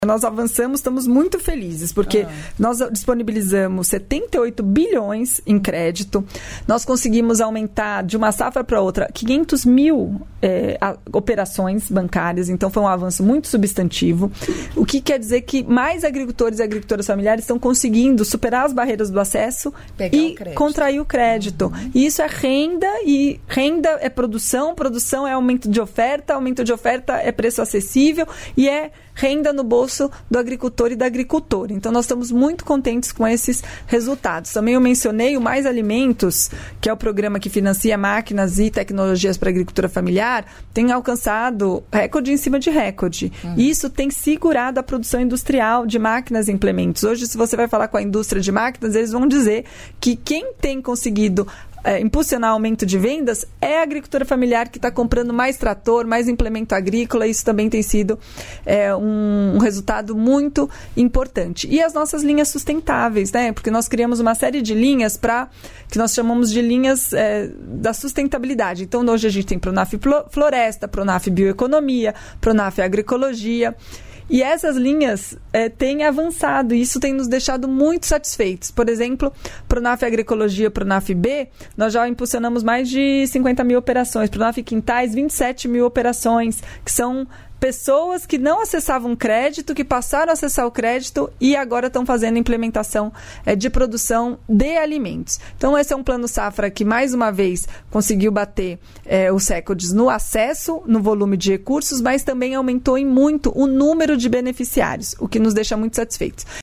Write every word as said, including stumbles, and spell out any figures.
Nós avançamos, estamos muito felizes, porque ah. nós disponibilizamos setenta e oito bilhões em crédito, nós conseguimos aumentar de uma safra para outra quinhentos mil é, a, operações bancárias, então foi um avanço muito substantivo, o que quer dizer que mais agricultores e agricultoras familiares estão conseguindo superar as barreiras do acesso Pegar e o contrair o crédito. Uhum. E isso é renda, e renda é produção, produção é aumento de oferta, aumento de oferta é preço acessível e é renda no bolso do agricultor e da agricultora. Então, nós estamos muito contentes com esses resultados. Também eu mencionei o Mais Alimentos, que é o programa que financia máquinas e tecnologias para a agricultura familiar, tem alcançado recorde em cima de recorde. Uhum. E isso tem segurado a produção industrial de máquinas e implementos. Hoje, se você vai falar com a indústria de máquinas, eles vão dizer que quem tem conseguido É, impulsionar aumento de vendas é a agricultura familiar que está comprando mais trator, mais implemento agrícola. Isso também tem sido é, um, um resultado muito importante. E as nossas linhas sustentáveis, né? Porque nós criamos uma série de linhas para que nós chamamos de linhas é, da sustentabilidade. Então, hoje a gente tem Pronaf Floresta, Pronaf Bioeconomia, Pronaf Agroecologia. E essas linhas é, têm avançado, e isso tem nos deixado muito satisfeitos. Por exemplo, Pronaf Agroecologia, Pronaf B, nós já impulsionamos mais de cinquenta mil operações. Pronaf Quintais, vinte e sete mil operações, que são pessoas que não acessavam crédito, que passaram a acessar o crédito e agora estão fazendo implementação é, de produção de alimentos. Então, esse é um plano safra que, mais uma vez, conseguiu bater é, os recordes no acesso, no volume de recursos, mas também aumentou em muito o número de beneficiários, o que nos deixa muito satisfeitos.